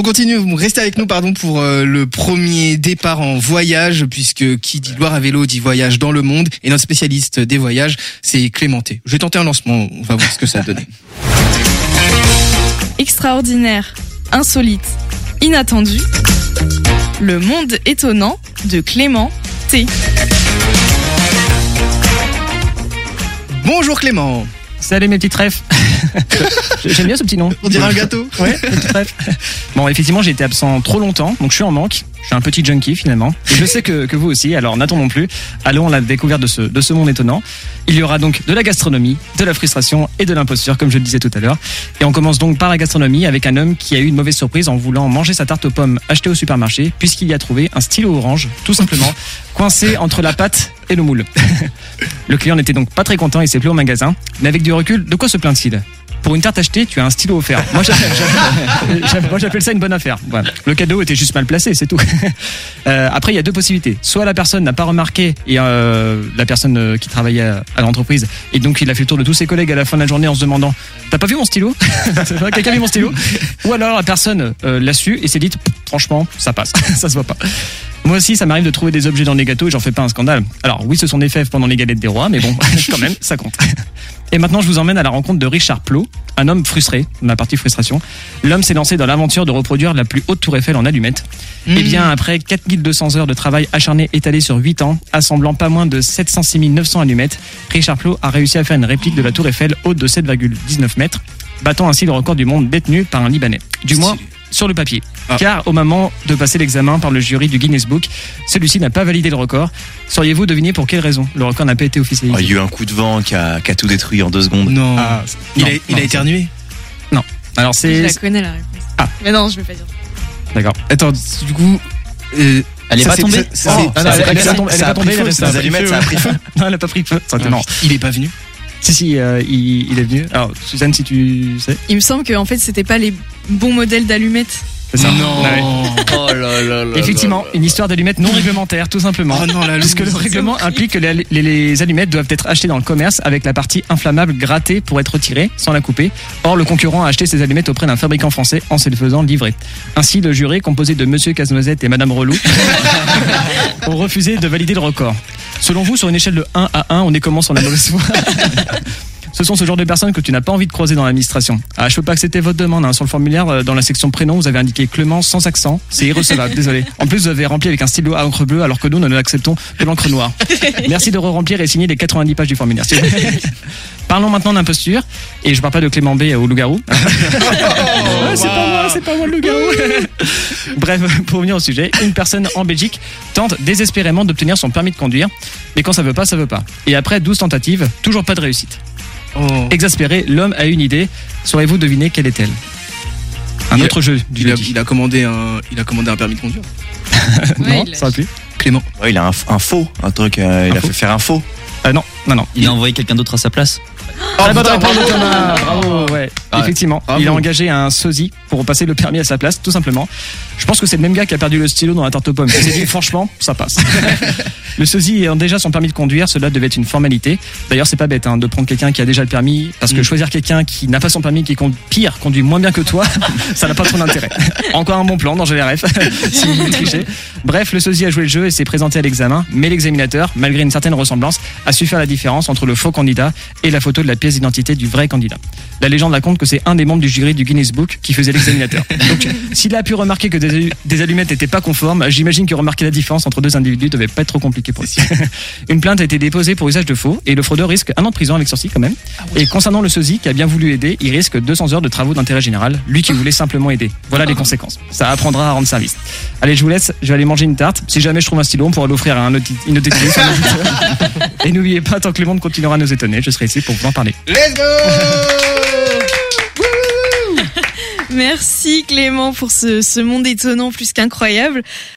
On continue, vous restez avec nous pour le premier départ en voyage, puisque qui dit Loire à vélo dit voyage dans le monde, et notre spécialiste des voyages, c'est Clémenté. Je vais tenter un lancement, on va voir ce que ça a donné. Extraordinaire, insolite, inattendu, le monde étonnant de Clément T. Bonjour Clément. Salut mes petites refs. J'aime bien ce petit nom. On dirait un gâteau. Ouais, petite refs. Bon, effectivement, j'ai été absent trop longtemps, donc je suis en manque. Je suis un petit junkie finalement. Et je sais que vous aussi, alors n'attendons plus. Allons à la découverte de ce monde étonnant. Il y aura donc de la gastronomie, de la frustration et de l'imposture, comme je le disais tout à l'heure. Et on commence donc par la gastronomie avec un homme qui a eu une mauvaise surprise en voulant manger sa tarte aux pommes achetée au supermarché, puisqu'il y a trouvé un stylo orange, tout simplement, coincé entre la pâte et le moule. Le client n'était donc pas très content, il s'est plu au magasin. Mais avec du recul, de quoi se plaint-il ? Pour une tarte achetée, tu as un stylo offert. Moi, j'appelle ça une bonne affaire. Voilà. Le cadeau était juste mal placé, c'est tout. Après, il y a deux possibilités. Soit la personne n'a pas remarqué, et la personne qui travaillait à l'entreprise, et donc il a fait le tour de tous ses collègues à la fin de la journée en se demandant « T'as pas vu mon stylo ?» Quelqu'un a vu mon stylo ? Ou alors la personne l'a su et s'est dit « Franchement, ça passe, ça se voit pas. » Moi aussi, ça m'arrive de trouver des objets dans les gâteaux et j'en fais pas un scandale. Alors oui, ce sont des fèves pendant les galettes des rois, mais bon, quand même, ça compte. Et maintenant, je vous emmène à la rencontre de Richard Plot, un homme frustré, la partie frustration. L'homme s'est lancé dans l'aventure de reproduire la plus haute tour Eiffel en allumettes. Et bien, après 4200 heures de travail acharné étalé sur 8 ans, assemblant pas moins de 706 900 allumettes, Richard Plot a réussi à faire une réplique de la tour Eiffel haute de 7,19 mètres, battant ainsi le record du monde détenu par un Libanais. Du moins, sur le papier. Car au moment de passer l'examen par le jury du Guinness Book, celui-ci n'a pas validé le record. Sauriez-vous deviner pour quelle raison le record n'a pas été officialisé ? Il y a eu un coup de vent qui a tout détruit en 2 secondes. Non. Il a éternué ? Non. Alors c'est... Je la connais la réponse. Ah. Mais non, je vais pas dire. D'accord. Attends, du coup... Elle est pas tombée ? Elle est pas tombée, les allumettes, ça a pris feu. Non, elle a pas pris feu. Non. Il est pas venu ? Si, il est venu. Alors, Suzanne, si tu sais. Il me semble qu'en fait, c'était pas les bons modèles d'allumettes. C'est ça. Non. Ouais. Oh là là là. Effectivement, une histoire d'allumettes non réglementaire, tout simplement. Oh non, la Puisque le règlement implique que les allumettes doivent être achetées dans le commerce avec la partie inflammable grattée pour être retirée sans la couper. Or, le concurrent a acheté ses allumettes auprès d'un fabricant français en se les faisant livrer. Ainsi, le jury, composé de Monsieur Casse-Noisette et Madame Relou, ont refusé de valider le record. Selon vous, sur une échelle de 1 à 1, on est comment sur la mauvaise foi ? Ce sont ce genre de personnes que tu n'as pas envie de croiser dans l'administration. Ah, je peux pas accepter votre demande. Sur le formulaire, dans la section prénom, vous avez indiqué Clément sans accent. C'est irrecevable, désolé. En plus, vous avez rempli avec un stylo à encre bleue, alors que nous ne l'acceptons de l'encre noire. Merci de re-remplir et signer les 90 pages du formulaire. Parlons maintenant d'imposture. Et je parle pas de Clément B au loup-garou. C'est pas moi le loup-garou. Bref, pour revenir au sujet, une personne en Belgique tente désespérément d'obtenir son permis de conduire. Mais quand ça veut pas, ça veut pas. Et après 12 tentatives, toujours pas de réussite. Exaspéré, l'homme a une idée. Saurez-vous deviner quelle est-elle ? Un autre jeu du jeudi. Il a commandé un permis de conduire. Non, ça aurait pu. Clément. Ouais, il a un faux, un truc. Il a fait faire un faux. Non. Il a envoyé quelqu'un d'autre à sa place. Bonne réponse de Thomas. Bravo, ouais. Effectivement, il a engagé un sosie pour passer le permis à sa place, tout simplement. Je pense que c'est le même gars qui a perdu le stylo dans la tarte aux pommes. Il s'est dit, franchement, ça passe. Le sosie ayant déjà son permis de conduire, cela devait être une formalité. D'ailleurs, c'est pas bête de prendre quelqu'un qui a déjà le permis, parce que choisir quelqu'un qui n'a pas son permis, qui conduit moins bien que toi, ça n'a pas trop d'intérêt. Encore un bon plan dans GLRF, si vous trichez. Bref, le sosie a joué le jeu et s'est présenté à l'examen, mais l'examinateur, malgré une certaine ressemblance, a su faire la différence entre le faux candidat et la photo de la pièce d'identité du vrai candidat. La légende raconte que c'est un des membres du jury du Guinness Book qui faisait l'examinateur. Donc, s'il a pu remarquer que des allumettes n'étaient pas conformes, j'imagine que remarquer la différence entre deux individus devait pas être trop compliqué pour lui. Une plainte a été déposée pour usage de faux et le fraudeur risque 1 an de prison avec sursis quand même. Et concernant le sosie qui a bien voulu aider, il risque 200 heures de travaux d'intérêt général, lui qui voulait simplement aider. Voilà les conséquences. Ça apprendra à rendre service. Allez, je vous laisse, je vais aller manger une tarte. Si jamais je trouve un stylo, on pourra l'offrir à une auditrice. Et n'oubliez pas, tant que le monde continuera à nous étonner, je serai ici pour vous en parler. Let's go! Merci Clément pour ce monde étonnant plus qu'incroyable.